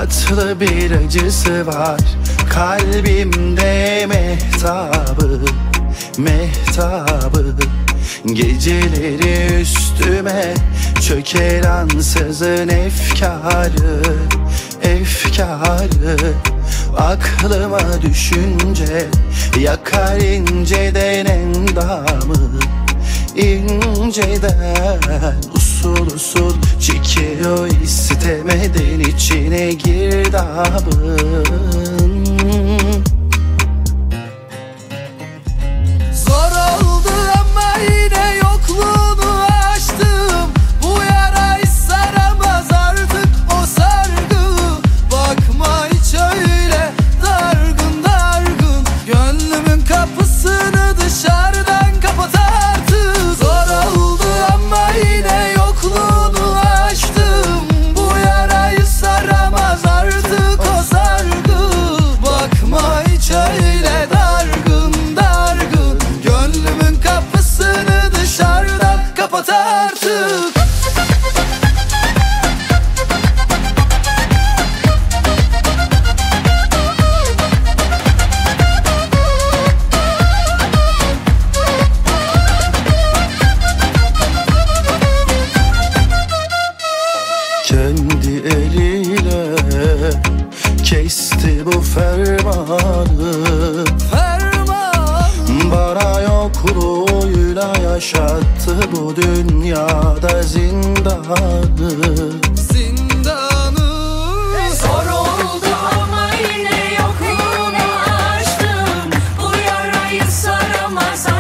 tatlı bir acısı var. Kalbimde mehtabı, mehtabı. Geceleri üstüme çöker ansızın efkarı, efkarı. Aklıma düşünce yakar inceden endamı, inceden. Usul usul çekiyor istemeden içine girdabın. Zor oldu ama yine yokluğunu açtım. Bu yara hiç saramaz artık o sargı. Bakma hiç öyle dargın dargın. Gönlümün kapısını dışarıdan kapat artık. Zor oldu ama yine yokluğunu açtım. Bu yarayı saramaz artık o sargı. Bakma hiç öyle dargın dargın. Gönlümün kapısını dışarıdan kapat artık. Kendi eliyle kesti bu fermanı, bana yokluğuyla yaşattı bu dünyada zindanı, Zindanı. Zor oldu ama yine yokluğunu açtım. Bu yarayı saramaz